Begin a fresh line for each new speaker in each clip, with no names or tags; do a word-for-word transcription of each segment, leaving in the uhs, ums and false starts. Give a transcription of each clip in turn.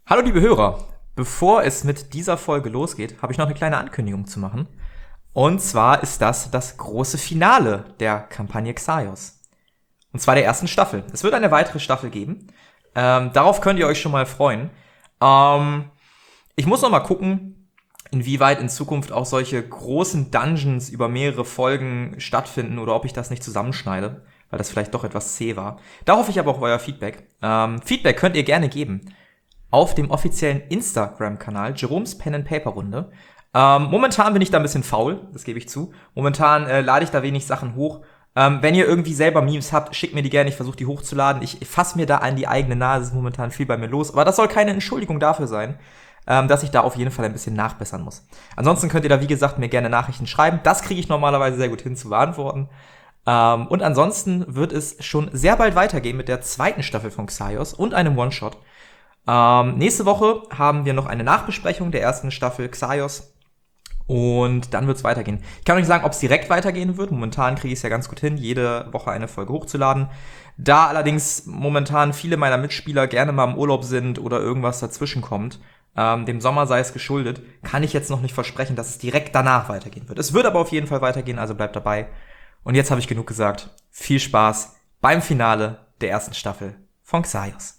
Hallo liebe Hörer, bevor es mit dieser Folge losgeht, habe ich noch eine kleine Ankündigung zu machen. Und zwar ist das das große Finale der Kampagne Xaios. Und zwar der ersten Staffel. Es wird eine weitere Staffel geben. Ähm, darauf könnt ihr euch schon mal freuen. Ähm, ich muss noch mal gucken, inwieweit in Zukunft auch solche großen Dungeons über mehrere Folgen stattfinden oder ob ich das nicht zusammenschneide, weil das vielleicht doch etwas zäh war. Da hoffe ich aber auf euer Feedback. Ähm, Feedback könnt ihr gerne geben auf dem offiziellen Instagram-Kanal Jerome's Pen and Paper Runde. Ähm, momentan bin ich da ein bisschen faul, das gebe ich zu. Momentan äh, lade ich da wenig Sachen hoch. Ähm, wenn ihr irgendwie selber Memes habt, schickt mir die gerne, ich versuche die hochzuladen. Ich fasse mir da an die eigene Nase, es ist momentan viel bei mir los. Aber das soll keine Entschuldigung dafür sein, ähm, dass ich da auf jeden Fall ein bisschen nachbessern muss. Ansonsten könnt ihr da, wie gesagt, mir gerne Nachrichten schreiben. Das kriege ich normalerweise sehr gut hin zu beantworten. Ähm, und ansonsten wird es schon sehr bald weitergehen mit der zweiten Staffel von Xaios und einem One-Shot. Ähm, nächste Woche haben wir noch eine Nachbesprechung der ersten Staffel Xaios. Und dann wird's weitergehen. Ich kann euch nicht sagen, ob es direkt weitergehen wird. Momentan kriege ich es ja ganz gut hin, jede Woche eine Folge hochzuladen. Da allerdings momentan viele meiner Mitspieler gerne mal im Urlaub sind oder irgendwas dazwischen kommt, ähm, dem Sommer sei es geschuldet, kann ich jetzt noch nicht versprechen, dass es direkt danach weitergehen wird. Es wird aber auf jeden Fall weitergehen, also bleibt dabei. Und jetzt habe ich genug gesagt. Viel Spaß beim Finale der ersten Staffel von Xaios.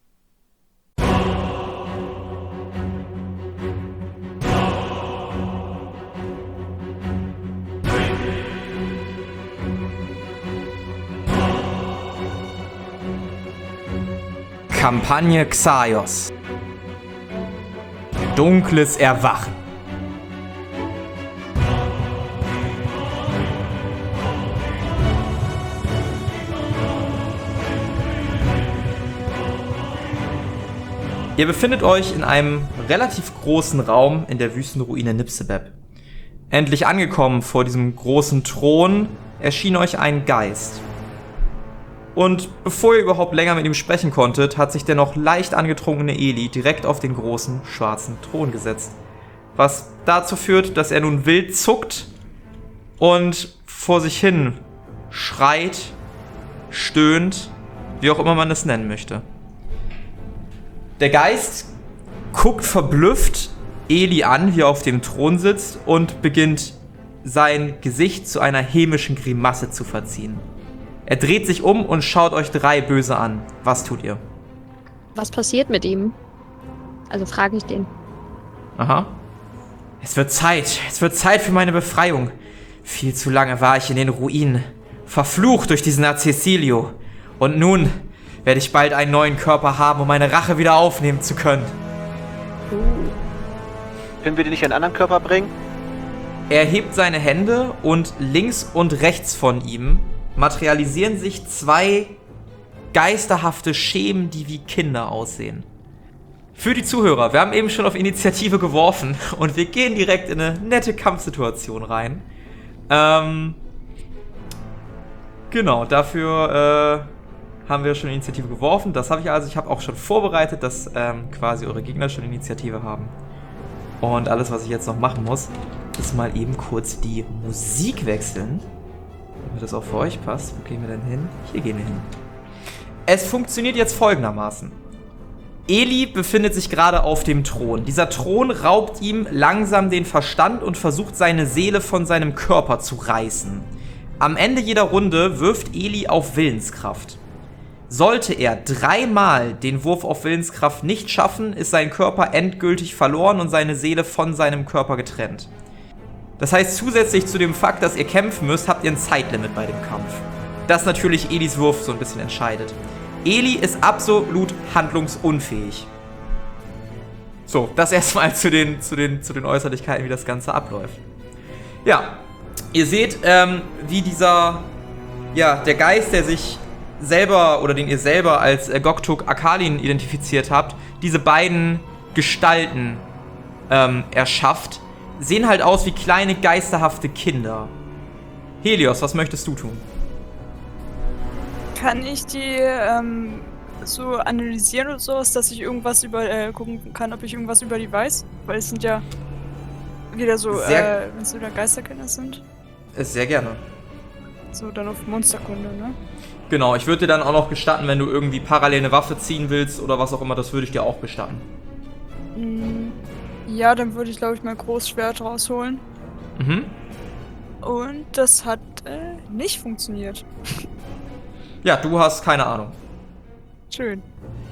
Kampagne Xaios. Dunkles Erwachen. Ihr befindet euch in einem relativ großen Raum in der Wüstenruine Nibsebeb. Endlich angekommen vor diesem großen Thron erschien euch ein Geist. Und bevor ihr überhaupt länger mit ihm sprechen konntet, hat sich der noch leicht angetrunkene Eli direkt auf den großen, schwarzen Thron gesetzt. Was dazu führt, dass er nun wild zuckt und vor sich hin schreit, stöhnt, wie auch immer man es nennen möchte. Der Geist guckt verblüfft Eli an, wie er auf dem Thron sitzt, und beginnt sein Gesicht zu einer hämischen Grimasse zu verziehen. Er dreht sich um und schaut euch drei böse an. Was tut ihr?
Was passiert mit ihm? Also frage ich den.
Aha. Es wird Zeit. Es wird Zeit für meine Befreiung. Viel zu lange war ich in den Ruinen. Verflucht durch diesen Cecilio. Und nun werde ich bald einen neuen Körper haben, um meine Rache wieder aufnehmen zu können.
Uh. Können wir dir nicht einen anderen Körper bringen?
Er hebt seine Hände und links und rechts von ihm materialisieren sich zwei geisterhafte Schemen, die wie Kinder aussehen. Für die Zuhörer, wir haben eben schon auf Initiative geworfen und wir gehen direkt in eine nette Kampfsituation rein. Ähm, genau, dafür äh, haben wir schon Initiative geworfen. Das habe ich also, ich habe auch schon vorbereitet, dass ähm, quasi eure Gegner schon Initiative haben. Und alles, was ich jetzt noch machen muss, ist mal eben kurz die Musik wechseln. Damit das auch für euch passt. Wo gehen wir denn hin? Hier gehen wir hin. Es funktioniert jetzt folgendermaßen. Eli befindet sich gerade auf dem Thron. Dieser Thron raubt ihm langsam den Verstand und versucht, seine Seele von seinem Körper zu reißen. Am Ende jeder Runde wirft Eli auf Willenskraft. Sollte er dreimal den Wurf auf Willenskraft nicht schaffen, ist sein Körper endgültig verloren und seine Seele von seinem Körper getrennt. Das heißt, zusätzlich zu dem Fakt, dass ihr kämpfen müsst, habt ihr ein Zeitlimit bei dem Kampf. Das natürlich Elis Wurf so ein bisschen entscheidet. Eli ist absolut handlungsunfähig. So, das erstmal zu den, zu den, zu den Äußerlichkeiten, wie das Ganze abläuft. Ja, ihr seht, ähm, wie dieser, ja, der Geist, der sich selber, oder den ihr selber als äh, Goktuk Akalin identifiziert habt, diese beiden Gestalten ähm, erschafft, sehen halt aus wie kleine, geisterhafte Kinder. Helios, was möchtest du tun?
Kann ich die ähm, so analysieren oder sowas, dass ich irgendwas über äh, gucken kann, ob ich irgendwas über die weiß? Weil es sind ja wieder so,
sehr,
äh, wenn es wieder Geisterkinder sind.
Sehr gerne.
So, dann auf Monsterkunde, ne?
Genau, ich würde dir dann auch noch gestatten, wenn du irgendwie parallel eine Waffe ziehen willst oder was auch immer, das würde ich dir auch gestatten.
Mm, ja, dann würde ich, glaube ich, mein Großschwert rausholen.
Mhm.
Und das hat äh, nicht funktioniert.
Ja, du hast keine Ahnung.
Schön.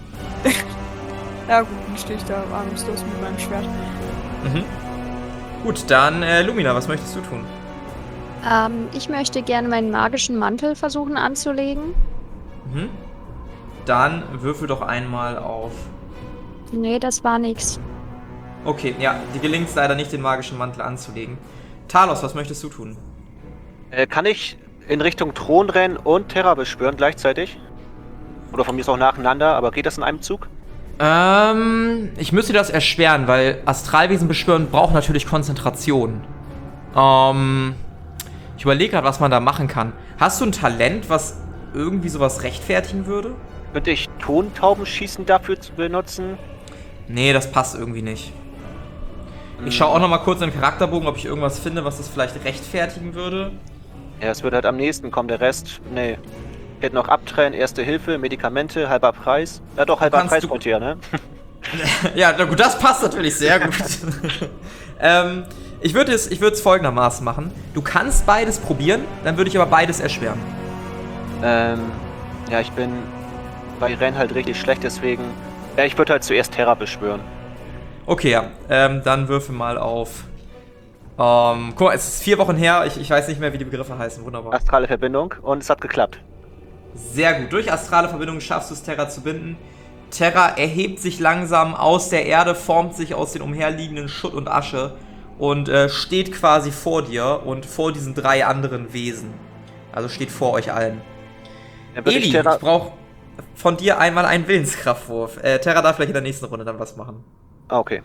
Ja gut, dann stehe ich da ahnungslos mit meinem Schwert.
Mhm. Gut, dann äh, Lumina, was möchtest du tun?
Ähm, ich möchte gerne meinen magischen Mantel versuchen anzulegen.
Mhm. Dann würfel doch einmal auf...
Nee, das war nix.
Okay, ja, dir gelingt es leider nicht, den magischen Mantel anzulegen. Talos, was möchtest du tun?
Äh, kann ich in Richtung Thron rennen und Terra beschwören gleichzeitig? Oder von mir ist auch nacheinander, aber geht das in einem Zug?
Ähm, ich müsste das erschweren, weil Astralwesen beschwören braucht natürlich Konzentration. Ähm, ich überlege gerade, was man da machen kann. Hast du ein Talent, was irgendwie sowas rechtfertigen würde?
Könnte ich Tontaubenschießen dafür zu benutzen?
Nee, das passt irgendwie nicht. Ich schaue auch noch mal kurz in den Charakterbogen, ob ich irgendwas finde, was das vielleicht rechtfertigen würde.
Ja, es wird halt am nächsten kommen, der Rest, nee. Ich hätte noch Abtrennen, Erste Hilfe, Medikamente, halber Preis. Ja doch, halber
kannst
Preis
du-
kommt hier, ne?
Ja, na gut, das passt natürlich sehr gut. ähm, ich würde es ich würde es folgendermaßen machen. Du kannst beides probieren, dann würde ich aber beides erschweren.
ähm, ja, ich bin bei Rennen halt richtig schlecht, deswegen... Ja, ich würde halt zuerst Terra beschwören.
Okay, ja. Ähm, dann würfel mal auf. Ähm, guck mal, es ist vier Wochen her. Ich, ich weiß nicht mehr, wie die Begriffe heißen. Wunderbar.
Astrale Verbindung und es hat geklappt.
Sehr gut. Durch astrale Verbindung schaffst du es, Terra zu binden. Terra erhebt sich langsam aus der Erde, formt sich aus den umherliegenden Schutt und Asche und äh, steht quasi vor dir und vor diesen drei anderen Wesen. Also steht vor euch allen.
Dann würde
Eli,
ich Terra...
ich brauche von dir einmal einen Willenskraftwurf. Äh, Terra darf vielleicht in der nächsten Runde dann was machen.
Ah, okay.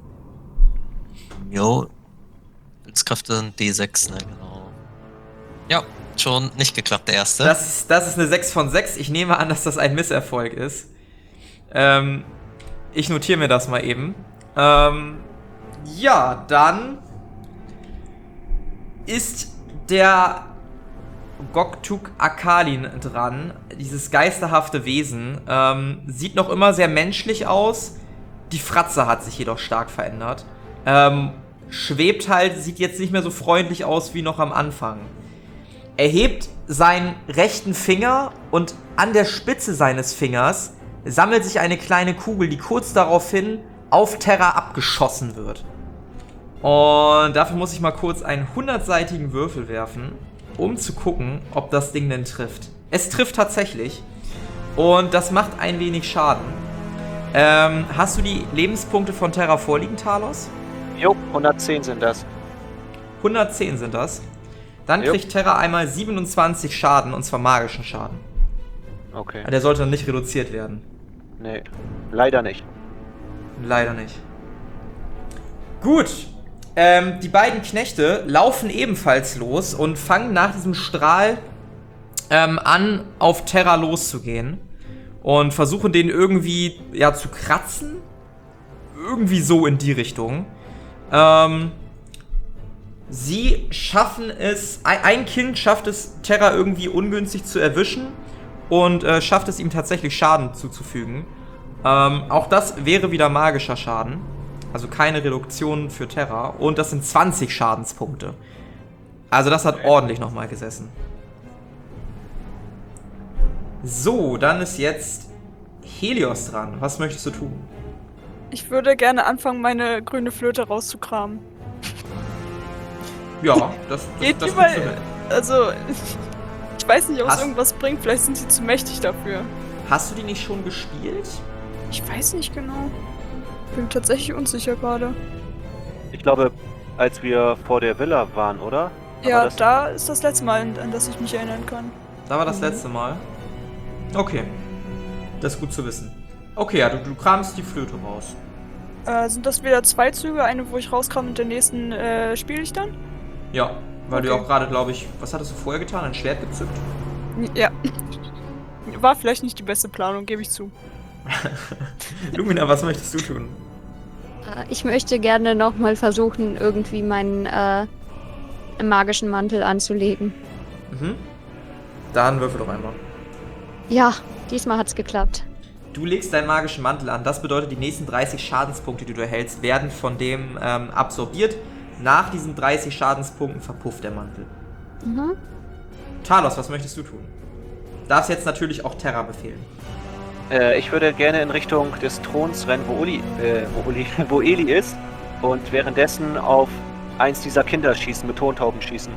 Jo. Willenskraft sind D sechs, ne, genau. Ja, schon nicht geklappt, der erste.
Das ist, das ist eine sechs von sechs. Ich nehme an, dass das ein Misserfolg ist. Ähm, ich notiere mir das mal eben. Ähm, ja, dann ist der Goktuk Akalin dran. Dieses geisterhafte Wesen. Ähm, sieht noch immer sehr menschlich aus. Die Fratze hat sich jedoch stark verändert. Ähm, schwebt halt, sieht jetzt nicht mehr so freundlich aus wie noch am Anfang. Er hebt seinen rechten Finger und an der Spitze seines Fingers sammelt sich eine kleine Kugel, die kurz daraufhin auf Terra abgeschossen wird. Und dafür muss ich mal kurz einen hundertseitigen Würfel werfen, um zu gucken, ob das Ding denn trifft. Es trifft tatsächlich. Und das macht ein wenig Schaden. Ähm, hast du die Lebenspunkte von Terra vorliegen, Talos?
Jo, hundertzehn sind das.
hundertzehn sind das. Dann
Jo.
kriegt Terra einmal siebenundzwanzig Schaden, und zwar magischen Schaden.
Okay.
Der sollte dann nicht reduziert werden.
Nee, leider nicht.
Leider nicht. Gut. Ähm, die beiden Knechte laufen ebenfalls los und fangen nach diesem Strahl ähm, an, auf Terra loszugehen. Und versuchen den irgendwie, ja, zu kratzen. Irgendwie so in die Richtung. Ähm, sie schaffen es, ein, ein Kind schafft es, Terra irgendwie ungünstig zu erwischen. Und äh, schafft es ihm tatsächlich Schaden zuzufügen. Ähm, auch das wäre wieder magischer Schaden. Also keine Reduktion für Terra. Und das sind zwanzig Schadenspunkte. Also das hat ordentlich nochmal gesessen. So, dann ist jetzt Helios dran. Was möchtest du tun?
Ich würde gerne anfangen, meine grüne Flöte rauszukramen.
Ja, das, das,
Geht
das
überall.
kriegst du hin.
Also, ich weiß nicht, ob es
Hast-
irgendwas bringt. Vielleicht sind sie zu mächtig dafür.
Hast du die nicht schon gespielt?
Ich weiß nicht genau. Bin tatsächlich unsicher gerade.
Ich glaube, als wir vor der Villa waren, oder?
Ja,
Aber das-
da ist das letzte Mal, an, an das ich mich erinnern kann.
Da war das
Mhm.
letzte Mal. Okay. Das ist gut zu wissen. Okay, ja, du, du kramst die Flöte raus.
Äh, sind das wieder zwei Züge? Eine, wo ich rauskam und den nächsten äh, spiele ich dann?
Ja, weil du ja
Okay.
auch gerade, glaube ich, was hattest du vorher getan? Ein Schwert gezückt?
Ja. War vielleicht nicht die beste Planung, gebe ich zu.
Lumina, was möchtest du tun?
Äh, ich möchte gerne nochmal versuchen, irgendwie meinen äh, magischen Mantel anzulegen.
Mhm. Dann würfel doch einmal.
Ja, diesmal hat's geklappt.
du legst deinen magischen Mantel an. Das bedeutet, die nächsten dreißig Schadenspunkte, die du erhältst, werden von dem ähm, absorbiert. Nach diesen dreißig Schadenspunkten verpufft der Mantel.
Mhm.
Talos, was möchtest du tun? Darfst jetzt natürlich auch Terra befehlen.
Äh, ich würde gerne in Richtung des Throns rennen, wo Uli, äh, wo Uli, wo Eli ist. Und währenddessen auf eins dieser Kinder schießen, mit Tontauben schießen.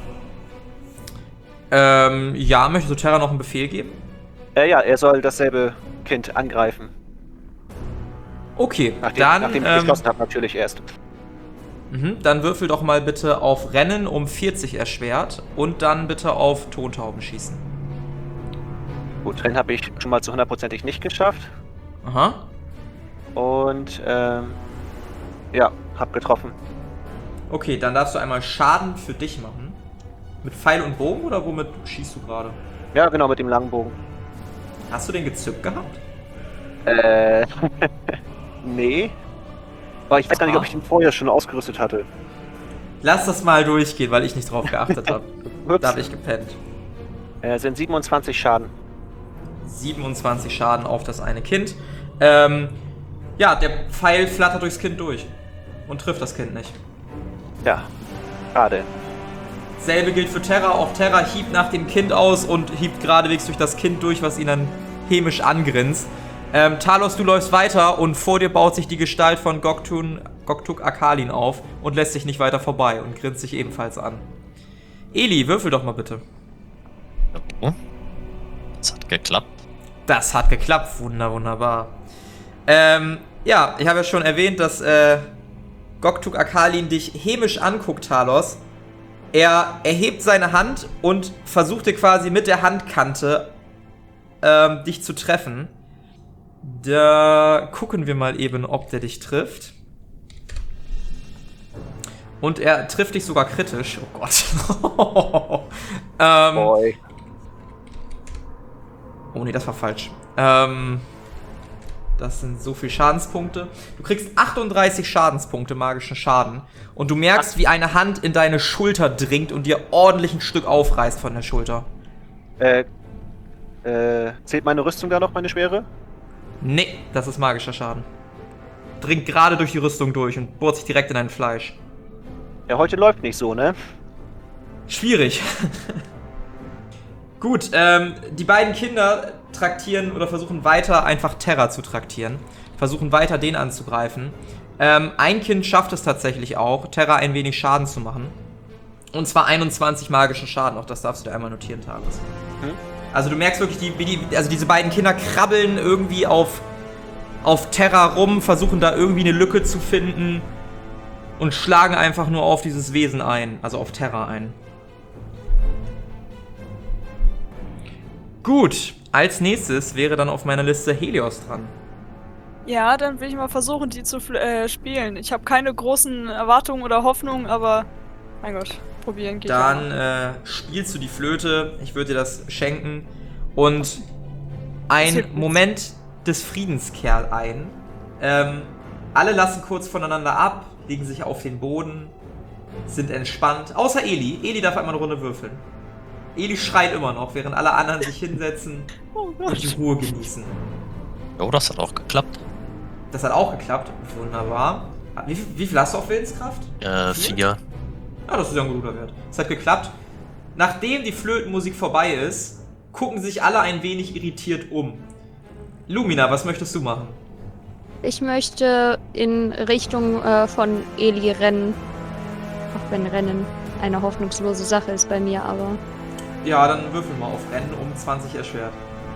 Ähm, ja, möchtest du Terra noch einen Befehl geben?
Äh, ja, er soll dasselbe Kind angreifen.
Okay,
Nachdem,
dann,
nachdem ich
ähm,
geschossen habe, natürlich erst.
Mhm, dann würfel doch mal bitte auf Rennen um vierzig erschwert und dann bitte auf Tontauben schießen.
Gut, Rennen habe ich schon mal zu hundertprozentig nicht geschafft.
Aha.
Und, ähm, ja, hab getroffen.
Okay, dann darfst du einmal Schaden für dich machen. Mit Pfeil und Bogen oder womit schießt du gerade?
Ja, genau, mit dem langen Bogen.
Hast du den gezückt gehabt?
Äh, nee. Aber ich weiß gar nicht,
Ah.
ob ich den vorher schon ausgerüstet hatte.
Lass das mal durchgehen, weil ich nicht drauf geachtet habe.
Ups.
Da habe ich gepennt.
Äh, sind siebenundzwanzig Schaden.
siebenundzwanzig Schaden auf das eine Kind. Ähm, ja, der Pfeil flattert durchs Kind durch und trifft das Kind nicht.
Ja, schade.
Selbe gilt für Terra. Auch Terra hiebt nach dem Kind aus und hiebt geradewegs durch das Kind durch, was ihn dann hämisch angrinst. Ähm, Talos, du läufst weiter und vor dir baut sich die Gestalt von Goktuk, Goktuk Akalin auf und lässt sich nicht weiter vorbei und grinst sich ebenfalls an. Eli, würfel doch mal bitte.
Oh. Das hat geklappt.
Das hat geklappt. Wunder, wunderbar. Ähm, ja, ich habe ja schon erwähnt, dass äh, Goktuk Akalin dich hämisch anguckt, Talos. Er erhebt seine Hand und versuchte quasi mit der Handkante ähm, dich zu treffen. Da gucken wir mal eben, ob der dich trifft. Und er trifft dich sogar kritisch. Oh Gott. ähm,
Boy.
Oh nee, das war falsch. Ähm, das sind so viele Schadenspunkte. Du kriegst achtunddreißig Schadenspunkte magischen Schaden. Und du merkst, wie eine Hand in deine Schulter dringt und dir ordentlich ein Stück aufreißt von der Schulter.
Äh, äh, zählt meine Rüstung da noch, meine Schwere?
Nee, das ist magischer Schaden. Dringt gerade durch die Rüstung durch und bohrt sich direkt in dein Fleisch.
Ja, heute läuft nicht so, ne?
Schwierig. Gut, ähm, die beiden Kinder traktieren oder versuchen weiter einfach Terra zu traktieren. Versuchen weiter den anzugreifen. Ähm, ein Kind schafft es tatsächlich auch, Terra ein wenig Schaden zu machen. Und zwar einundzwanzig magischen Schaden, auch das darfst du dir einmal notieren, Talos.
Hm?
Also du merkst wirklich, die, wie die, also diese beiden Kinder krabbeln irgendwie auf, auf Terra rum, versuchen da irgendwie eine Lücke zu finden und schlagen einfach nur auf dieses Wesen ein, also auf Terra ein. Gut, als nächstes wäre dann auf meiner Liste Helios dran.
Ja, dann will ich mal versuchen, die zu äh, spielen. Ich habe keine großen Erwartungen oder Hoffnungen, aber mein Gott, probieren geht
Dann
ja.
äh, spielst du die Flöte, ich würde dir das schenken, und ein Moment des Friedens kehrt ein. Ähm, alle lassen kurz voneinander ab, legen sich auf den Boden, sind entspannt, außer Eli. Eli darf einmal eine Runde würfeln. Eli schreit immer noch, während alle anderen sich hinsetzen
Oh
und
Gott.
die Ruhe genießen.
Jo, das hat auch geklappt.
Das hat auch geklappt, wunderbar. Wie, viel- wie viel hast du auf Willenskraft?
Äh,
Vier?
vier.
Ja, das ist ja ein guter Wert. Es hat geklappt. Nachdem die Flötenmusik vorbei ist, gucken sich alle ein wenig irritiert um. Lumina, was möchtest du machen?
Ich möchte in Richtung äh, von Eli rennen. Auch wenn Rennen eine hoffnungslose Sache ist bei mir, aber...
Ja, dann würfel mal auf Rennen um zwanzig erschwert.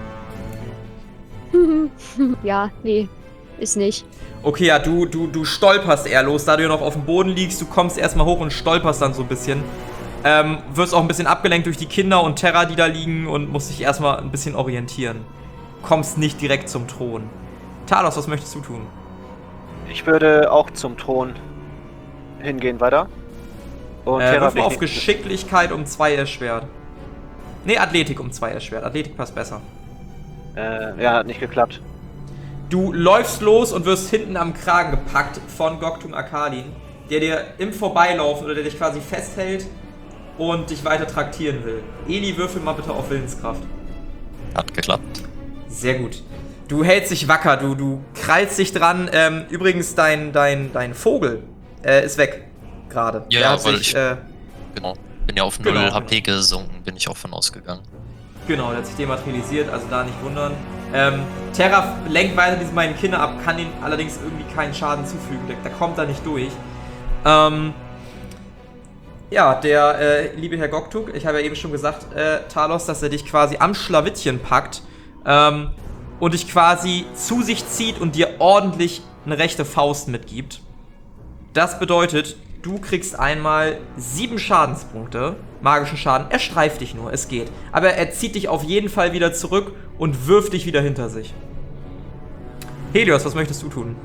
ja, nee, ist nicht.
Okay, ja, du, du, du stolperst eher los, da du ja noch auf dem Boden liegst. Du kommst erstmal hoch und stolperst dann so ein bisschen. Ähm, wirst auch ein bisschen abgelenkt durch die Kinder und Terra, die da liegen, und musst dich erstmal ein bisschen orientieren. Kommst nicht direkt zum Thron. Talos, was möchtest du tun?
Ich würde auch zum Thron hingehen weiter. Und
Äh,
Terra
würfel auf
nicht-
Geschicklichkeit um zwei erschwert. Nee, Athletik um zwei erschwert. Athletik passt besser.
Äh, ja, hat nicht geklappt.
Du läufst los und wirst hinten am Kragen gepackt von Goktuk Akalin, der dir im Vorbeilaufen oder der dich quasi festhält und dich weiter traktieren will. Eli, würfel mal bitte auf Willenskraft.
Hat geklappt.
Sehr gut. Du hältst dich wacker, du, du krallst dich dran. Ähm, übrigens, dein, dein, dein Vogel äh, ist weg gerade.
Ja,
Der hat
weil
sich,
ich-
äh,
Genau. Bin ja auf null
Genau,
H P gesunken, bin ich auch von ausgegangen.
Genau, der hat sich dematerialisiert, also da nicht wundern. Ähm, Terra lenkt weiter diese beiden Kinder ab, kann ihnen allerdings irgendwie keinen Schaden zufügen. Der, der kommt da nicht durch. Ähm, ja, der äh, liebe Herr Goktuk, ich habe ja eben schon gesagt, äh, Talos, dass er dich quasi am Schlawittchen packt ähm, und dich quasi zu sich zieht und dir ordentlich eine rechte Faust mitgibt. Das bedeutet, du kriegst einmal sieben Schadenspunkte, magischen Schaden. Er streift dich nur, es geht. Aber er zieht dich auf jeden Fall wieder zurück und wirft dich wieder hinter sich. Helios, was möchtest du tun?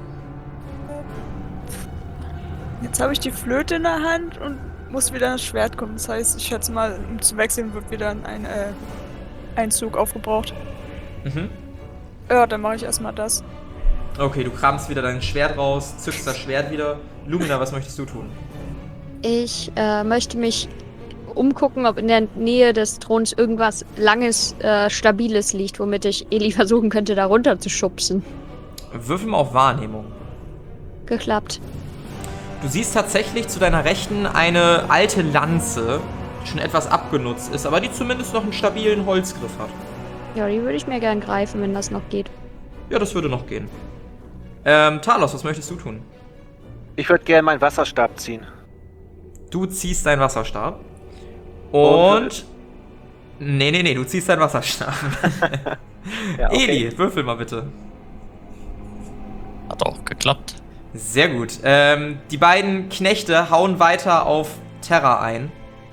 Jetzt habe ich die Flöte in der Hand und muss wieder ein Schwert kommen. Das heißt, ich schätze mal, um zu wechseln wird wieder ein äh, Einzug aufgebraucht.
Mhm.
Ja, dann mache ich erstmal das.
Okay, du kramst wieder dein Schwert raus, zückst das Schwert wieder. Lumina, was möchtest du tun?
Ich äh, möchte mich umgucken, ob in der Nähe des Throns irgendwas Langes, äh, Stabiles liegt, womit ich Eli versuchen könnte, da runter zu schubsen.
Würfel mal auf Wahrnehmung.
Geklappt.
Du siehst tatsächlich zu deiner Rechten eine alte Lanze, die schon etwas abgenutzt ist, aber die zumindest noch einen stabilen Holzgriff hat.
Ja, die würde ich mir gern greifen, wenn das noch geht.
Ja, das würde noch gehen. Ähm, Talos, was möchtest du tun?
Ich würde gerne meinen Wasserstab ziehen.
Du ziehst deinen Wasserstab.
Und-
Und. Nee, nee, nee, du ziehst deinen Wasserstab.
Ja, okay.
Eli, würfel mal bitte.
Hat auch geklappt.
Sehr gut. Ähm, die beiden Knechte hauen weiter auf Terra ein.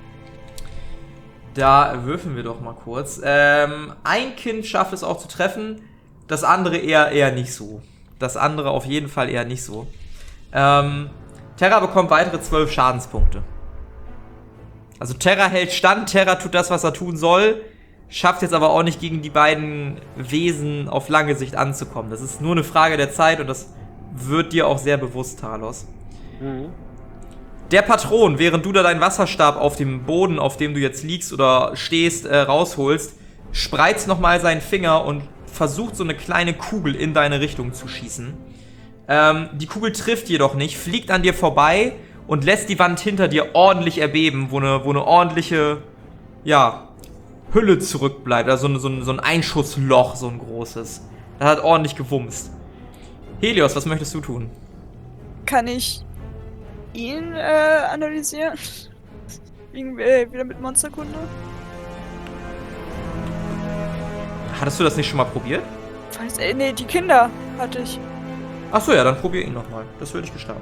Da würfeln wir doch mal kurz. Ähm, ein Kind schafft es auch zu treffen, das andere eher, eher nicht so. Das andere auf jeden Fall eher nicht so. Ähm, Terra bekommt weitere zwölf Schadenspunkte. Also Terra hält stand, Terra tut das, was er tun soll, schafft jetzt aber auch nicht gegen die beiden Wesen auf lange Sicht anzukommen. Das ist nur eine Frage der Zeit und das wird dir auch sehr bewusst, Talos.
Mhm.
Der Patron, während du da deinen Wasserstab auf dem Boden, auf dem du jetzt liegst oder stehst, äh, rausholst, spreizt nochmal seinen Finger und versucht so eine kleine Kugel in deine Richtung zu schießen. Ähm, die Kugel trifft jedoch nicht, fliegt an dir vorbei und lässt die Wand hinter dir ordentlich erbeben, wo eine, wo eine ordentliche, ja, Hülle zurückbleibt. Also so, ein- so ein Einschussloch, so ein großes. Das hat ordentlich gewumst. Helios, was möchtest du tun?
Kann ich ihn äh, analysieren? Wegen, äh, wieder mit Monsterkunde?
Hattest du das nicht schon mal probiert?
Weiß, äh, nee, die Kinder hatte ich.
Achso, ja, dann probier ihn nochmal. Das würde ich gestatten.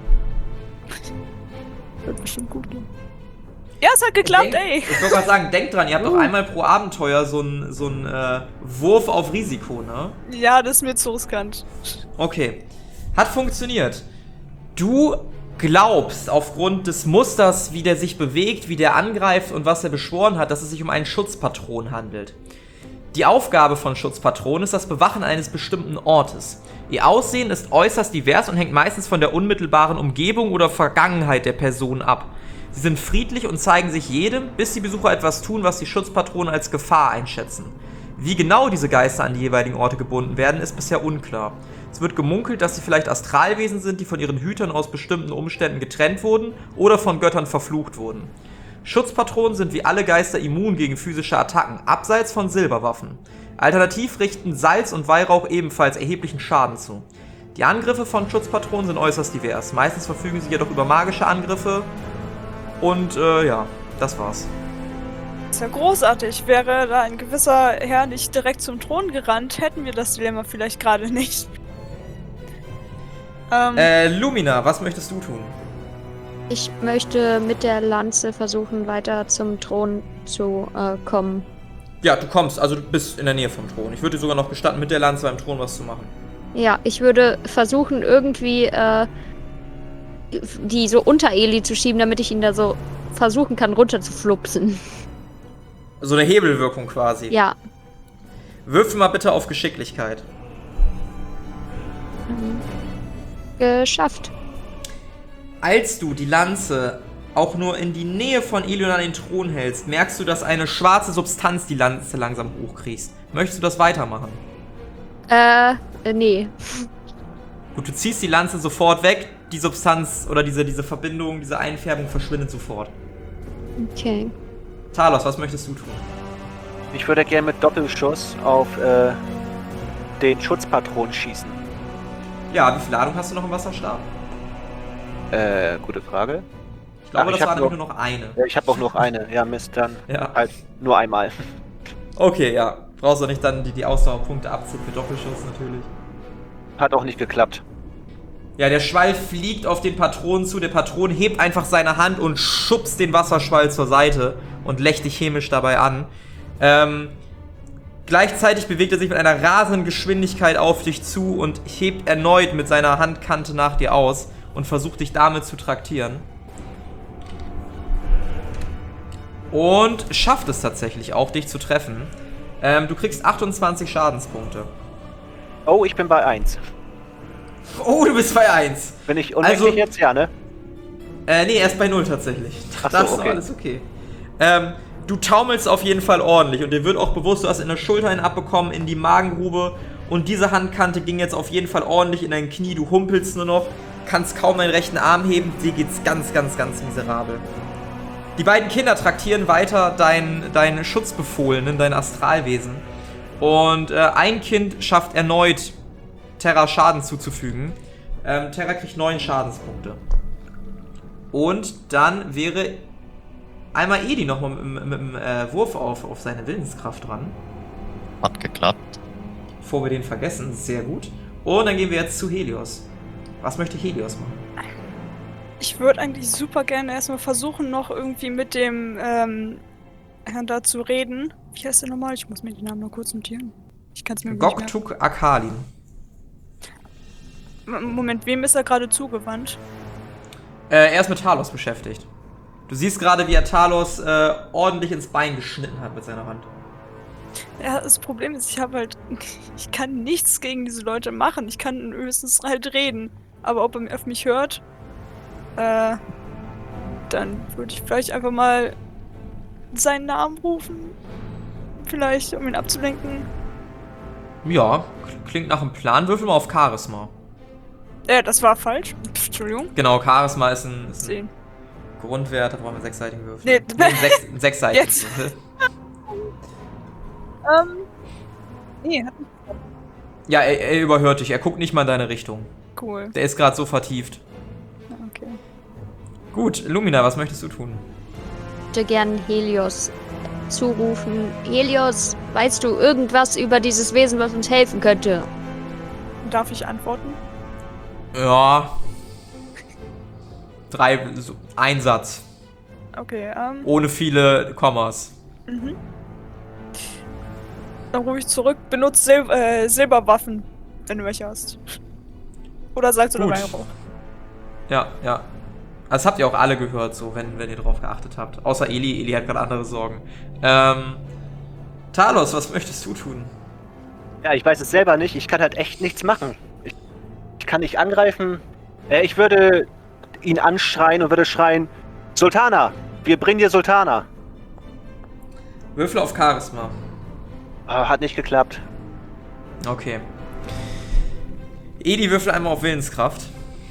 Wird bestimmt gut gehen. Ja, es hat geklappt,
Denk-
ey!
Ich wollte gerade sagen, denkt dran, ihr habt doch
Uh.
einmal pro Abenteuer so einen so einen, äh, Wurf auf Risiko, ne?
Ja, das ist mir zu riskant.
Okay. Hat funktioniert. Du glaubst aufgrund des Musters, wie der sich bewegt, wie der angreift und was er beschworen hat, dass es sich um einen Schutzpatron handelt. Die Aufgabe von Schutzpatronen ist das Bewachen eines bestimmten Ortes. Ihr Aussehen ist äußerst divers und hängt meistens von der unmittelbaren Umgebung oder Vergangenheit der Person ab. Sie sind friedlich und zeigen sich jedem, bis die Besucher etwas tun, was die Schutzpatronen als Gefahr einschätzen. Wie genau diese Geister an die jeweiligen Orte gebunden werden, ist bisher unklar. Es wird gemunkelt, dass sie vielleicht Astralwesen sind, die von ihren Hütern aus bestimmten Umständen getrennt wurden oder von Göttern verflucht wurden. Schutzpatronen sind wie alle Geister immun gegen physische Attacken, abseits von Silberwaffen. Alternativ richten Salz und Weihrauch ebenfalls erheblichen Schaden zu. Die Angriffe von Schutzpatronen sind äußerst divers. Meistens verfügen sie jedoch über magische Angriffe. Und äh, ja, das war's.
Ist ja großartig. Wäre da ein gewisser Herr nicht direkt zum Thron gerannt, hätten wir das Dilemma vielleicht gerade nicht. Ähm,
Äh, Lumina, was möchtest du tun?
Ich möchte mit der Lanze versuchen, weiter zum Thron zu äh, kommen.
Ja, du kommst, also du bist in der Nähe vom Thron. Ich würde dir sogar noch gestatten, mit der Lanze beim Thron was zu machen.
Ja, ich würde versuchen, irgendwie äh, die so unter Eli zu schieben, damit ich ihn da so versuchen kann, runter zu flupsen.
So eine Hebelwirkung quasi.
Ja.
Würfel mal bitte auf Geschicklichkeit.
Geschafft.
Als du die Lanze auch nur in die Nähe von Elion an den Thron hältst, merkst du, dass eine schwarze Substanz die Lanze langsam hochkriegst. Möchtest du das weitermachen?
Äh, Äh, nee.
Gut, du ziehst die Lanze sofort weg. Die Substanz oder diese, diese Verbindung, diese Einfärbung verschwindet sofort.
Okay.
Talos, was möchtest du tun?
Ich würde gerne mit Doppelschuss auf äh, den Schutzpatron schießen.
Ja, wie viel Ladung hast du noch im Wasserstab?
Äh, gute Frage.
Ich glaube,
Ach, ich
das war
hab
nämlich
nur-
nur noch eine.
Ja, ich habe auch noch eine. Ja, Mist, dann
Ja.
halt nur einmal.
Okay, ja. Brauchst du nicht dann die, die Ausdauerpunkte abziehen für Doppelschuss natürlich.
Hat auch nicht geklappt.
Ja, der Schwall fliegt auf den Patron zu. Der Patron hebt einfach seine Hand und schubst den Wasserschwall zur Seite und lächelt dich chemisch dabei an. Ähm, gleichzeitig bewegt er sich mit einer rasenden Geschwindigkeit auf dich zu und hebt erneut mit seiner Handkante nach dir aus und versucht dich damit zu traktieren. Und schafft es tatsächlich auch, dich zu treffen. Ähm, du kriegst achtundzwanzig Schadenspunkte.
Oh, ich bin bei eins.
Oh, du bist bei eins.
Bin ich unendlich
Also-
jetzt? Ja, ne?
Äh, nee, erst bei null tatsächlich.
Ach so,
das ist
okay.
alles okay. Ähm, du taumelst auf jeden Fall ordentlich und dir wird auch bewusst, du hast in der Schulter einen abbekommen, in die Magengrube und diese Handkante ging jetzt auf jeden Fall ordentlich in dein Knie. Du humpelst nur noch, kannst kaum deinen rechten Arm heben, dir geht's ganz, ganz, ganz miserabel. Die beiden Kinder traktieren weiter dein, dein Schutzbefohlenen, dein Astralwesen. Und äh, ein Kind schafft erneut, Terra Schaden zuzufügen. Ähm, Terra kriegt neun Schadenspunkte. Und dann wäre einmal Edi nochmal mit, mit, mit dem äh, Wurf auf, auf seine Willenskraft dran.
Hat geklappt.
Bevor wir den vergessen, sehr gut. Und dann gehen wir jetzt zu Helios. Was möchte Helios machen?
Ich würde eigentlich super gerne erstmal versuchen, noch irgendwie mit dem ähm, Herrn da zu reden. Wie heißt der nochmal? Ich muss mir den Namen noch kurz notieren. Ich kann es mir nicht merken.
Goktuk Akalin.
M- Moment, wem ist er gerade zugewandt?
Äh, er ist mit Talos beschäftigt. Du siehst gerade, wie er Talos äh, ordentlich ins Bein geschnitten hat mit seiner Hand.
Ja, das Problem ist, ich habe halt. Ich kann nichts gegen diese Leute machen. Ich kann höchstens halt reden. Aber ob er auf mich hört, äh. Dann würde ich vielleicht einfach mal seinen Namen rufen. Vielleicht, um ihn abzulenken.
Ja, klingt nach einem Plan. Würfel mal auf Charisma.
Äh, das war falsch. Pff, Entschuldigung.
Genau, Charisma ist ein, ist ein
Zehn.
Grundwert, da brauchen wir einen sechsseitigen Würfel.
Nee.
nee einen, sechs, einen sechsseitigen
Jetzt.
Würfel.
Ähm. Nee, hat nicht.
Ja, er, er überhört dich. Er guckt nicht mal in deine Richtung.
Cool.
Der ist gerade so vertieft.
Okay.
Gut, Lumina, was möchtest du tun?
Ich würde gern Helios zurufen. Helios, weißt du irgendwas über dieses Wesen, was uns helfen könnte?
Darf ich antworten?
Ja. Drei, so, ein Satz.
Okay, ähm.
Ohne viele Kommas.
Mhm. Dann rufe ich zurück, benutzt Sil äh, Silberwaffen, wenn du welche hast. Oder sagst du
Gut.
nur Weihrauch?
Ja, ja. Also das habt ihr auch alle gehört, so, wenn, wenn ihr drauf geachtet habt. Außer Eli. Eli hat gerade andere Sorgen. Ähm. Talos, was möchtest du tun?
Ja, ich weiß es selber nicht. Ich kann halt echt nichts machen. Ich, ich kann nicht angreifen. Äh, ich würde ihn anschreien und würde schreien: Sultana! Wir bringen dir Sultana!
Würfel auf Charisma.
Ah, hat nicht geklappt.
Okay. Edi, würfel einmal auf Willenskraft.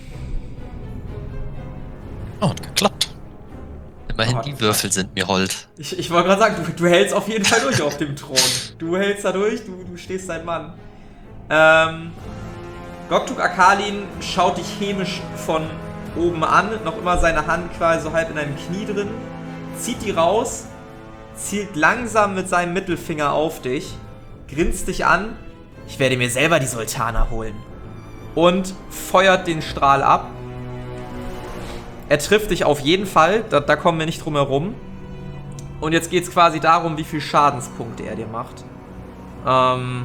Oh, hat geklappt. Immerhin
Oh,
die Würfel sind mir hold.
Ich, ich wollte gerade sagen, du, du hältst auf jeden Fall durch auf dem Thron. Du hältst da durch, du, du stehst dein Mann. Ähm, Goktuk Akalin schaut dich chemisch von oben an, noch immer seine Hand quasi so halb in deinem Knie drin, zieht die raus, zielt langsam mit seinem Mittelfinger auf dich, grinst dich an, ich werde mir selber die Sultana holen, und feuert den Strahl ab. Er trifft dich auf jeden Fall, da, da kommen wir nicht drum herum. Und jetzt geht es quasi darum, wie viel Schadenspunkte er dir macht. Ähm,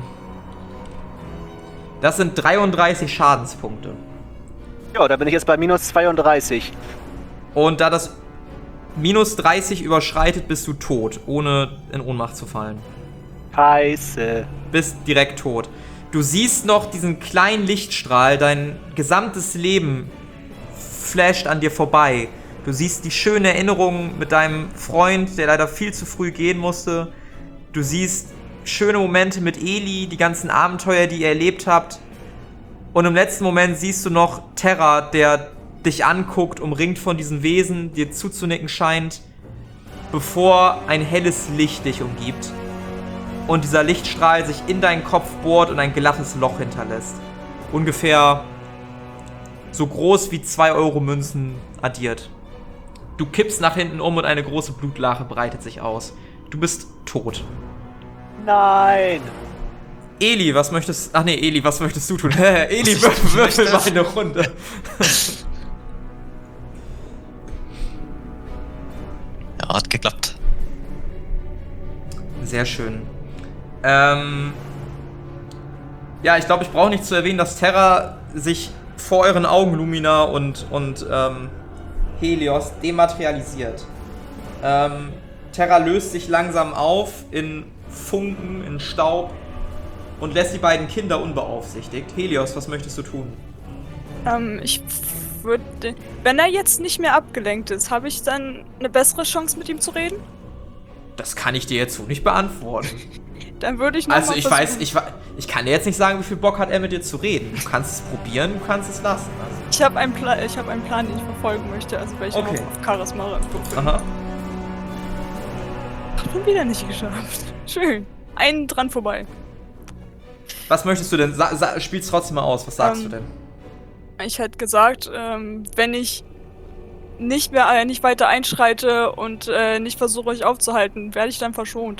das sind dreiunddreißig Schadenspunkte.
Ja, da bin ich jetzt bei minus zweiunddreißig.
Und da das minus dreißig überschreitet, bist du tot, ohne in Ohnmacht zu fallen.
Scheiße.
Bist direkt tot. Du siehst noch diesen kleinen Lichtstrahl, dein gesamtes Leben flasht an dir vorbei. Du siehst die schönen Erinnerungen mit deinem Freund, der leider viel zu früh gehen musste. Du siehst schöne Momente mit Eli, die ganzen Abenteuer, die ihr erlebt habt. Und im letzten Moment siehst du noch Terra, der dich anguckt, umringt von diesen Wesen, dir zuzunicken scheint, bevor ein helles Licht dich umgibt. Und dieser Lichtstrahl sich in deinen Kopf bohrt und ein glattes Loch hinterlässt. Ungefähr so groß wie zwei Euro Münzen addiert. Du kippst nach hinten um und eine große Blutlache breitet sich aus. Du bist tot.
Nein!
Eli, was möchtest... Ach nee, Eli, was möchtest du tun? Eli, würfel, würfel mal eine Runde.
Ja, hat geklappt.
Sehr schön. Ähm... Ja, ich glaube, ich brauche nicht zu erwähnen, dass Terra sich vor euren Augen, Lumina und, und ähm, Helios, dematerialisiert. Ähm, Terra löst sich langsam auf in Funken, in Staub und lässt die beiden Kinder unbeaufsichtigt. Helios, was möchtest du tun?
Ähm, ich würde... Wenn er jetzt nicht mehr abgelenkt ist, habe ich dann eine bessere Chance, mit ihm zu reden?
Das kann ich dir jetzt so nicht beantworten.
Dann würde ich noch
Also
mal
ich
versuchen.
weiß, ich, ich kann dir jetzt nicht sagen, wie viel Bock hat er mit dir zu reden. Du kannst es probieren, du kannst es lassen. Also.
Ich habe einen, Pla ich hab einen Plan, den ich verfolgen möchte, also welchen
Okay.
auf Charisma würfeln.
Aha.
Hat schon wieder nicht geschafft. Schön. Einen dran vorbei.
Was möchtest du denn? Sa sa spiel's trotzdem mal aus. Was sagst
Ähm,
du denn?
Ich hätte gesagt, ähm, wenn ich nicht mehr äh, nicht weiter einschreite und äh, nicht versuche, euch aufzuhalten, werde ich dann verschont.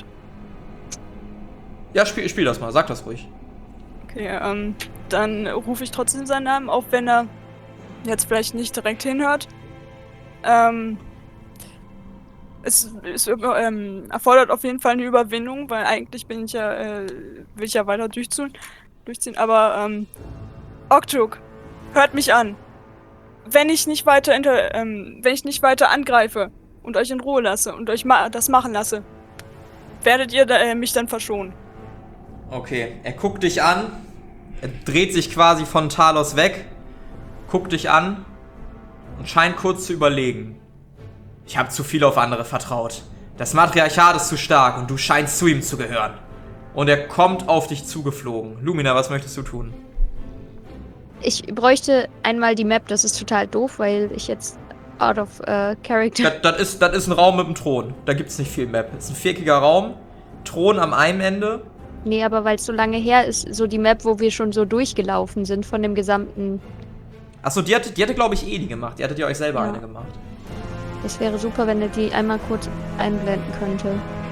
Ja, spiel, spiel das mal. Sag das ruhig.
Okay, ähm, dann rufe ich trotzdem seinen Namen, auch wenn er jetzt vielleicht nicht direkt hinhört. Ähm, es, es ähm, erfordert auf jeden Fall eine Überwindung, weil eigentlich bin ich ja, äh, will ich ja weiter durchziehen, durchziehen. Aber, ähm, Oktuk, hört mich an. Wenn ich nicht weiter inter, ähm, wenn ich nicht weiter angreife und euch in Ruhe lasse und euch ma das machen lasse, werdet ihr da, äh, mich dann verschonen.
Okay, er guckt dich an. Er dreht sich quasi von Talos weg. Guckt dich an. Und scheint kurz zu überlegen. Ich habe zu viel auf andere vertraut. Das Matriarchat ist zu stark und du scheinst zu ihm zu gehören. Und er kommt auf dich zugeflogen. Lumina, was möchtest du tun?
Ich bräuchte einmal die Map, das ist total doof, weil ich jetzt out of uh, character...
Das, das, ist, das ist ein Raum mit einem Thron. Da gibt's nicht viel Map. Das ist ein viereckiger Raum. Thron am einen Ende.
Nee, aber weil es so lange her ist, so die Map, wo wir schon so durchgelaufen sind von dem gesamten...
Achso, die hatte, die hatte glaube ich, Eli gemacht. Die hattet ihr euch selber
Ja.
eine gemacht.
Das wäre super, wenn ihr die einmal kurz einblenden könnte.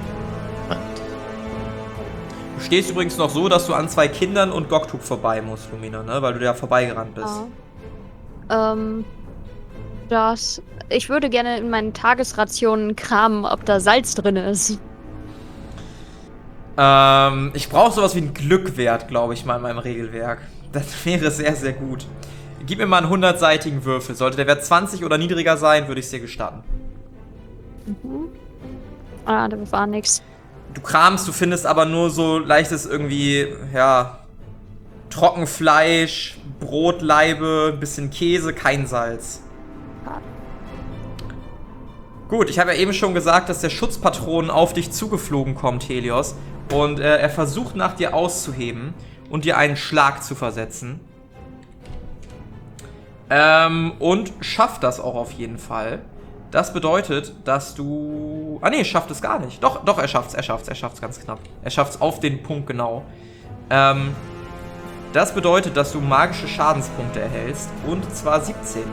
Du stehst übrigens noch so, dass du an zwei Kindern und Goktuk vorbei musst, Lumina, ne? Weil du da vorbeigerannt bist.
Ja. Ähm, das... Ich würde gerne in meinen Tagesrationen kramen, ob da Salz drin ist.
Ähm, ich brauche sowas wie einen Glückwert, glaube ich, mal in meinem Regelwerk. Das wäre sehr, sehr gut. Gib mir mal einen hundertseitigen Würfel. Sollte der Wert zwanzig oder niedriger sein, würde ich es dir gestatten.
Mhm. Ah, da war nix.
Du kramst, du findest aber nur so leichtes irgendwie, ja, Trockenfleisch, Brotlaibe, ein bisschen Käse, kein Salz. Gut, ich habe ja eben schon gesagt, dass der Schutzpatron auf dich zugeflogen kommt, Helios. Und äh, er versucht nach dir auszuheben und dir einen Schlag zu versetzen. Ähm, und schafft das auch auf jeden Fall. Das bedeutet, dass du... Ah nee, schafft es gar nicht. Doch, doch, er schafft's, er schafft's, er schafft's ganz knapp. Er schafft's auf den Punkt genau. Ähm, das bedeutet, dass du magische Schadenspunkte erhältst. Und zwar siebzehn.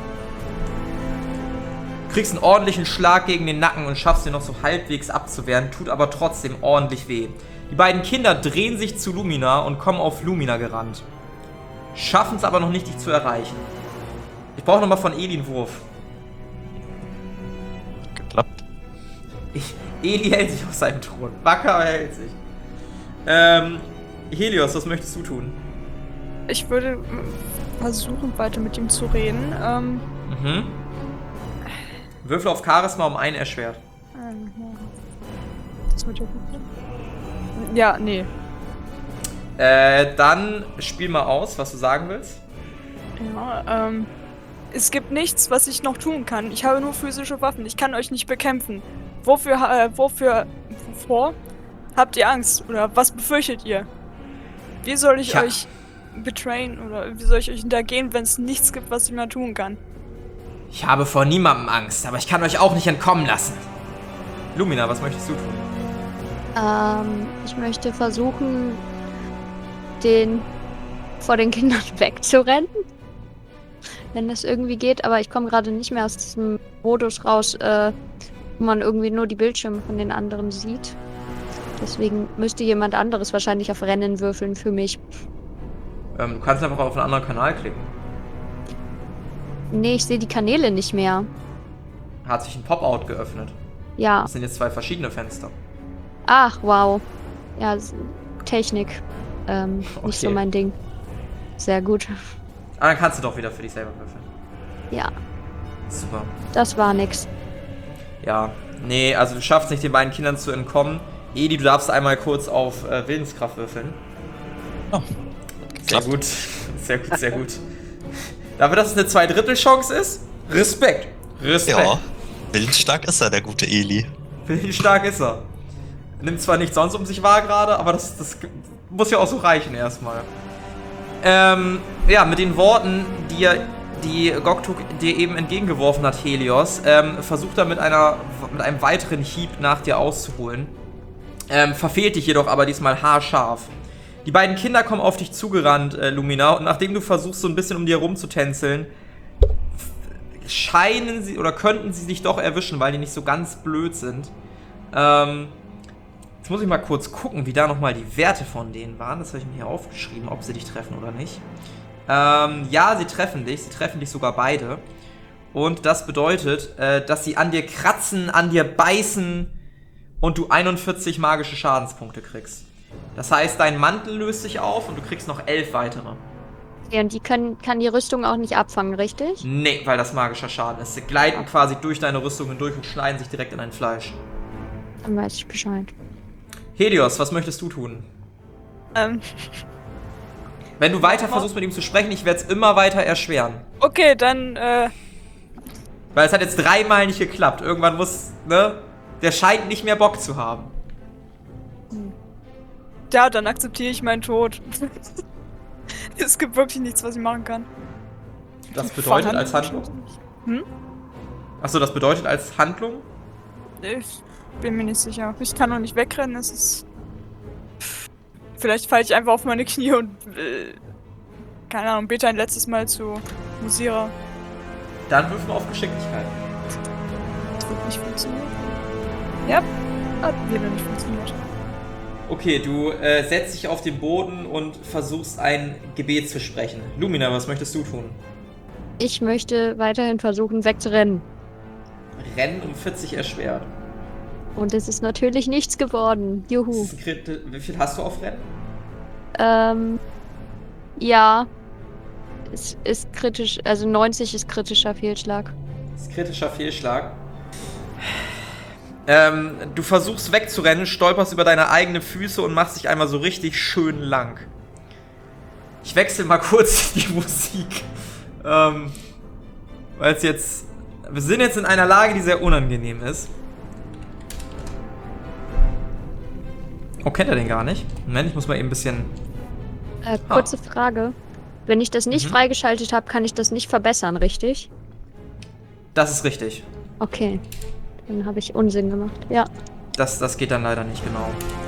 Du kriegst einen ordentlichen Schlag gegen den Nacken und schaffst den noch so halbwegs abzuwehren, tut aber trotzdem ordentlich weh. Die beiden Kinder drehen sich zu Lumina und kommen auf Lumina gerannt. Schaffen es aber noch nicht, dich zu erreichen. Ich brauche nochmal von Eli einen Wurf.
Geklappt.
Ich, Eli hält sich auf seinem Thron. Wacker, aber er hält sich. Ähm, Helios, was möchtest du tun?
Ich würde äh, versuchen, weiter mit ihm zu reden. Ähm,
Mhm. Würfel auf Charisma um einen erschwert.
ähm, das wird ja gut. Ja, nee.
Äh, dann spiel mal aus, was du sagen willst.
Ja, ähm. Es gibt nichts, was ich noch tun kann. Ich habe nur physische Waffen. Ich kann euch nicht bekämpfen. Wofür, äh, wofür, wovor habt ihr Angst? Oder was befürchtet ihr? Wie soll ich
Ja.
euch betrayen oder wie soll ich euch hintergehen, wenn es nichts gibt, was ich mal tun kann?
Ich habe vor niemandem Angst, aber ich kann euch auch nicht entkommen lassen. Lumina, was möchtest du tun?
Ähm, ich möchte versuchen, den vor den Kindern wegzurennen. Wenn das irgendwie geht, aber ich komme gerade nicht mehr aus diesem Modus raus, äh, wo man irgendwie nur die Bildschirme von den anderen sieht. Deswegen müsste jemand anderes wahrscheinlich auf Rennen würfeln für mich.
Ähm, du kannst einfach auf einen anderen Kanal klicken.
Nee, ich sehe die Kanäle nicht mehr.
Hat sich ein Pop-Out geöffnet.
Ja.
Das sind jetzt zwei verschiedene Fenster.
Ach, wow. Ja, s- Technik. Ähm, nicht so
Okay.
mein Ding. Sehr gut.
Ah, dann kannst du doch wieder für dich selber würfeln.
Ja,
Super.
das war nix.
Ja, nee, also du schaffst nicht, den beiden Kindern zu entkommen. Edi, du darfst einmal kurz auf äh, Willenskraft würfeln.
Oh.
Sehr gut. Sehr gut, sehr gut. Dafür, dass es eine Zweidrittel-Chance ist, Respekt. Respekt.
Ja, willensstark ist er, der gute Eli.
Willensstark ist er. Nimmt zwar nicht sonst um sich wahr gerade, aber das, das muss ja auch so reichen erstmal. Ähm, ja, mit den Worten, die er, die Goktuk dir eben entgegengeworfen hat, Helios, ähm, versucht er mit einer, mit einem weiteren Hieb nach dir auszuholen. Ähm, verfehlt dich jedoch aber diesmal haarscharf. Die beiden Kinder kommen auf dich zugerannt, äh, Lumina, und nachdem du versuchst, so ein bisschen um dir rumzutänzeln, scheinen sie oder könnten sie dich doch erwischen, weil die nicht so ganz blöd sind. Ähm, jetzt muss ich mal kurz gucken, wie da nochmal die Werte von denen waren. Das habe ich mir hier aufgeschrieben, ob sie dich treffen oder nicht. Ähm, ja, sie treffen dich. Sie treffen dich sogar beide. Und das bedeutet, äh, dass sie an dir kratzen, an dir beißen und du einundvierzig magische Schadenspunkte kriegst. Das heißt, dein Mantel löst sich auf und du kriegst noch elf weitere.
Ja, und die können, kann die Rüstung auch nicht abfangen, richtig?
Nee, weil das magischer Schaden ist. Sie gleiten quasi durch deine Rüstung hindurch und schneiden sich direkt in dein Fleisch.
Dann weiß ich Bescheid.
Helios, was möchtest du tun?
Ähm,
Wenn du weiter versuchst mit ihm zu sprechen, ich werde es immer weiter erschweren.
okay, dann, äh,
Weil es hat jetzt dreimal nicht geklappt. Irgendwann muss, ne? Der scheint nicht mehr Bock zu haben.
ja, dann akzeptiere ich meinen Tod. Es gibt wirklich nichts, was ich machen kann.
Das bedeutet
Verhandeln
als Handlung?
Hm?
Achso, das bedeutet als Handlung?
Ich bin mir nicht sicher. Ich kann noch nicht wegrennen, es ist... Vielleicht falle ich einfach auf meine Knie und, äh, keine Ahnung, bete ein letztes Mal zu Musira.
Dann wirf mal auf Geschicklichkeit.
Das wird nicht funktionieren. Ja, hat wieder nicht funktioniert.
Okay, du äh, setzt dich auf den Boden und versuchst ein Gebet zu sprechen. Lumina, was möchtest du tun?
Ich möchte weiterhin versuchen, wegzurennen.
Rennen um vierzig erschwert.
Und es ist natürlich nichts geworden.
Das
Juhu.
ist ein Krit- Wie viel hast du auf Rennen?
Ähm, ja. Es ist kritisch, also neunzig ist kritischer Fehlschlag.
Das ist ein kritischer Fehlschlag. Ähm, du versuchst wegzurennen, stolperst über deine eigenen Füße und machst dich einmal so richtig schön lang. Ich wechsle mal kurz die Musik. Ähm, weil es jetzt... Wir sind jetzt in einer Lage, die sehr unangenehm ist. Oh, kennt er den gar nicht? Moment, ich muss mal eben ein bisschen...
Äh, kurze Frage. Wenn ich das nicht
Mhm.
freigeschaltet habe, kann ich das nicht verbessern, richtig?
Das ist richtig.
Okay. Dann habe ich Unsinn gemacht. Ja.
Das, das geht dann leider nicht genau.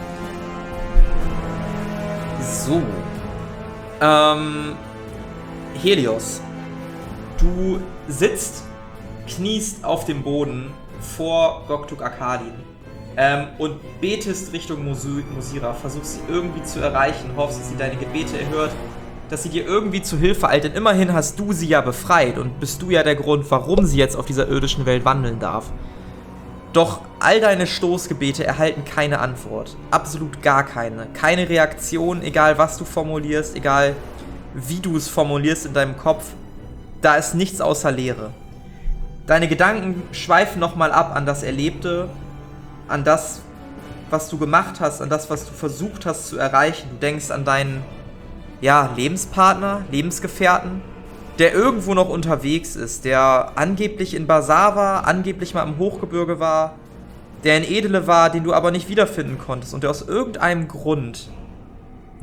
So. Ähm, Helios. Du sitzt, kniest auf dem Boden vor Goktuk Arkadin ähm, und betest Richtung Musu- Musira. Versuchst sie irgendwie zu erreichen, hoffst, dass sie deine Gebete erhört, dass sie dir irgendwie zu Hilfe eilt. Denn immerhin hast du sie ja befreit und bist du ja der Grund, warum sie jetzt auf dieser irdischen Welt wandeln darf. Doch all deine Stoßgebete erhalten keine Antwort. Absolut gar keine. Keine Reaktion, egal was du formulierst, egal wie du es formulierst in deinem Kopf. Da ist nichts außer Leere. Deine Gedanken schweifen nochmal ab an das Erlebte, an das, was du gemacht hast, an das, was du versucht hast zu erreichen. Du denkst an deinen, ja, Lebenspartner, Lebensgefährten, der irgendwo noch unterwegs ist, der angeblich in Basar war, angeblich mal im Hochgebirge war, der in Edele war, den du aber nicht wiederfinden konntest und der aus irgendeinem Grund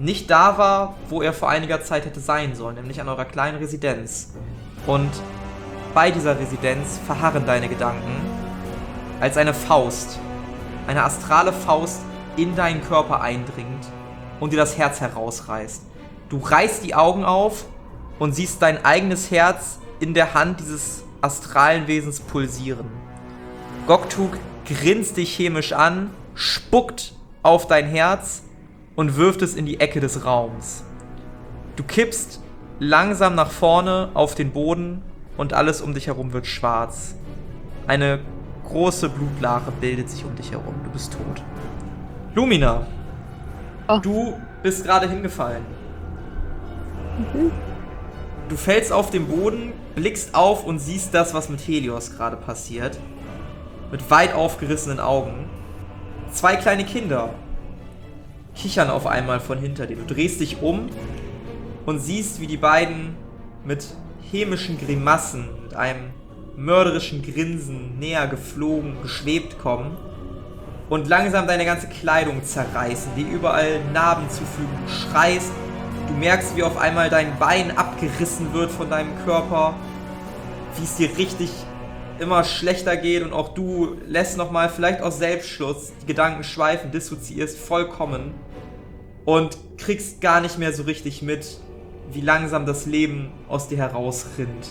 nicht da war, wo er vor einiger Zeit hätte sein sollen, nämlich an eurer kleinen Residenz. Und bei dieser Residenz verharren deine Gedanken, als eine Faust, eine astrale Faust in deinen Körper eindringt und dir das Herz herausreißt. Du reißt die Augen auf und siehst dein eigenes Herz in der Hand dieses astralen Wesens pulsieren. Goktuk grinst dich chemisch an, spuckt auf dein Herz und wirft es in die Ecke des Raums. Du kippst langsam nach vorne auf den Boden und alles um dich herum wird schwarz. Eine große Blutlache bildet sich um dich herum. Du bist tot. Lumina,
Oh.
du bist gerade hingefallen.
Mhm.
Du fällst auf den Boden, blickst auf und siehst das, was mit Helios gerade passiert. Mit weit aufgerissenen Augen. Zwei kleine Kinder kichern auf einmal von hinter dir. Du drehst dich um und siehst, wie die beiden mit hämischen Grimassen, mit einem mörderischen Grinsen näher geflogen, geschwebt kommen und langsam deine ganze Kleidung zerreißen, dir überall Narben zufügen. Du schreist, du merkst, wie auf einmal dein Bein abgerissen wird von deinem Körper, wie es dir richtig immer schlechter geht und auch du lässt nochmal vielleicht aus Selbstschutz die Gedanken schweifen, dissoziierst vollkommen und kriegst gar nicht mehr so richtig mit, wie langsam das Leben aus dir herausrinnt.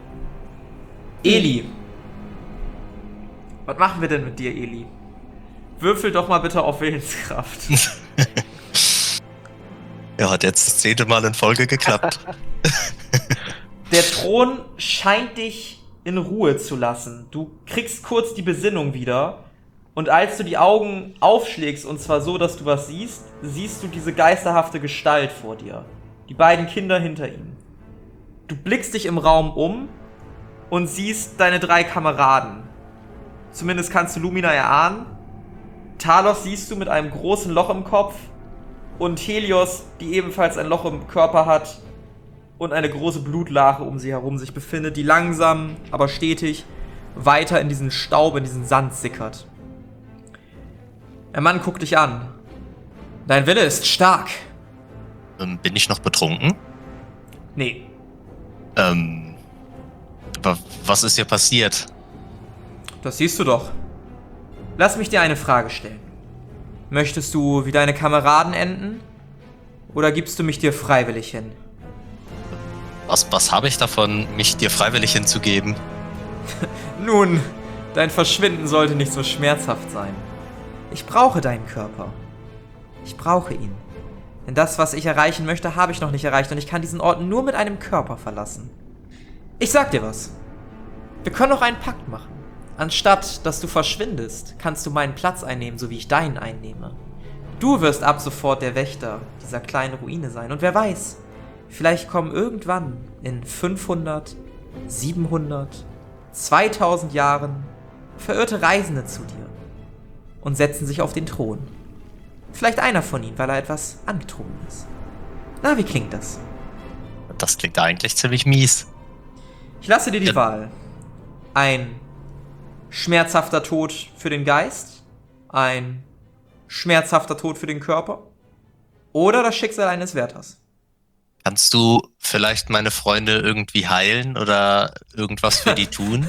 Eli. Was machen wir denn mit dir, Eli? Würfel doch mal bitte auf Willenskraft.
Ja, hat jetzt das zehnte Mal in Folge geklappt.
Der Thron scheint dich in Ruhe zu lassen. Du kriegst kurz die Besinnung wieder. Und als du die Augen aufschlägst, und zwar so, dass du was siehst, siehst du diese geisterhafte Gestalt vor dir. Die beiden Kinder hinter ihm. Du blickst dich im Raum um und siehst deine drei Kameraden. Zumindest kannst du Lumina erahnen. Talos siehst du mit einem großen Loch im Kopf und Helios, die ebenfalls ein Loch im Körper hat und eine große Blutlache um sie herum sich befindet, die langsam, aber stetig weiter in diesen Staub, in diesen Sand sickert. Der Mann guckt dich an. Dein Wille ist stark.
Ähm, bin ich noch betrunken?
Nee.
Ähm, wa- was ist hier passiert?
Das siehst du doch. Lass mich dir eine Frage stellen. Möchtest du wie deine Kameraden enden? Oder gibst du mich dir freiwillig hin?
Was, was habe ich davon, mich dir freiwillig hinzugeben?
Nun, dein Verschwinden sollte nicht so schmerzhaft sein. Ich brauche deinen Körper. Ich brauche ihn. Denn das, was ich erreichen möchte, habe ich noch nicht erreicht und ich kann diesen Ort nur mit einem Körper verlassen. Ich sag dir was. Wir können noch einen Pakt machen. Anstatt, dass du verschwindest, kannst du meinen Platz einnehmen, so wie ich deinen einnehme. Du wirst ab sofort der Wächter dieser kleinen Ruine sein. Und wer weiß, vielleicht kommen irgendwann in fünfhundert, siebenhundert, zweitausend Jahren verirrte Reisende zu dir und setzen sich auf den Thron. Vielleicht einer von ihnen, weil er etwas angetrunken ist. Na, wie klingt das?
Das klingt eigentlich ziemlich mies.
Ich lasse dir die
Ja.
Wahl. Ein schmerzhafter Tod für den Geist, ein schmerzhafter Tod für den Körper oder das Schicksal eines Wärters.
Kannst du vielleicht meine Freunde irgendwie heilen oder irgendwas für die tun?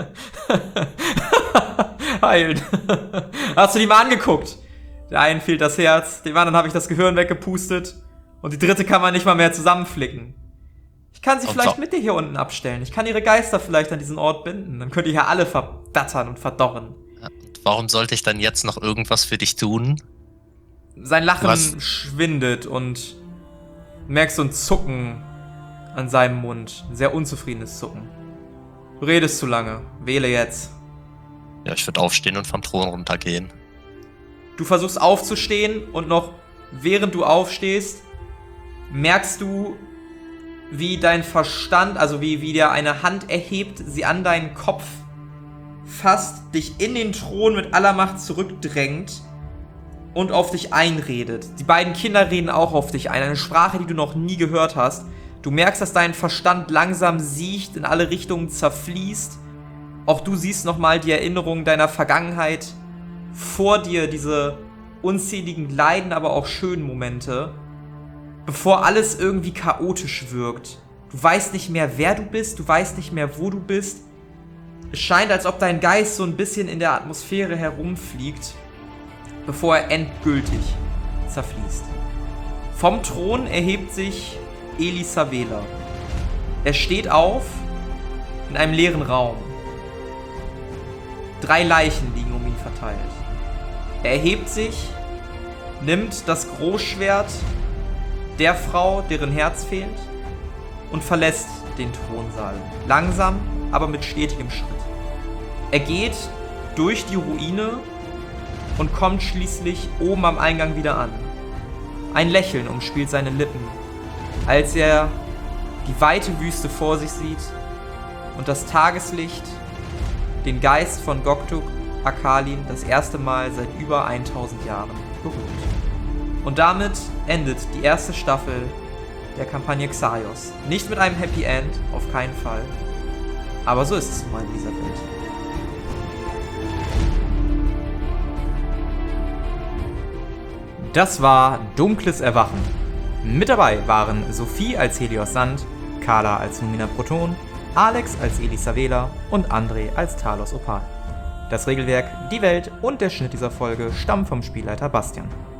Heilen. Hast du die mal angeguckt? Der einen fehlt das Herz, dem anderen habe ich das Gehirn weggepustet und die dritte kann man nicht mal mehr zusammenflicken. Ich kann sie
Und
vielleicht
wa-
mit dir hier unten abstellen. Ich kann ihre Geister vielleicht an diesen Ort binden. Dann könnt ihr hier alle verdattern und verdorren.
Warum sollte ich dann jetzt noch irgendwas für dich tun?
Sein Lachen
Was?
schwindet und du merkst so ein Zucken an seinem Mund. Ein sehr unzufriedenes Zucken. Du redest zu lange. Wähle jetzt.
Ja, ich würde aufstehen und vom Thron runtergehen.
Du versuchst aufzustehen und noch während du aufstehst, merkst du, wie dein Verstand, also wie, wie der eine Hand erhebt, sie an deinen Kopf fasst, dich in den Thron mit aller Macht zurückdrängt und auf dich einredet. Die beiden Kinder reden auch auf dich ein, eine Sprache, die du noch nie gehört hast. Du merkst, dass dein Verstand langsam siecht, in alle Richtungen zerfließt. Auch du siehst nochmal die Erinnerungen deiner Vergangenheit vor dir, diese unzähligen Leiden, aber auch schönen Momente. bevor alles irgendwie chaotisch wirkt. Du weißt nicht mehr, wer du bist, du weißt nicht mehr, wo du bist. Es scheint, als ob dein Geist so ein bisschen in der Atmosphäre herumfliegt, bevor er endgültig zerfließt. Vom Thron erhebt sich Eli Savela. Er steht auf in einem leeren Raum. Drei Leichen liegen um ihn verteilt. Er erhebt sich, nimmt das Großschwert der Frau, deren Herz fehlt, und verlässt den Thronsaal. Langsam, aber mit stetigem Schritt. Er geht durch die Ruine und kommt schließlich oben am Eingang wieder an. Ein Lächeln umspielt seine Lippen, als er die weite Wüste vor sich sieht und das Tageslicht den Geist von Goktuk Akalin das erste Mal seit über tausend Jahren berührt. Und damit endet die erste Staffel der Kampagne Xaios. Nicht mit einem Happy End, auf keinen Fall. Aber so ist es nun mal in dieser Welt. Das war Dunkles Erwachen. Mit dabei waren Sophie als Helios Sand, Carla als Numina Proton, Alex als Eli Savela und André als Talos Opal. Das Regelwerk, die Welt und der Schnitt dieser Folge stammen vom Spielleiter Bastian.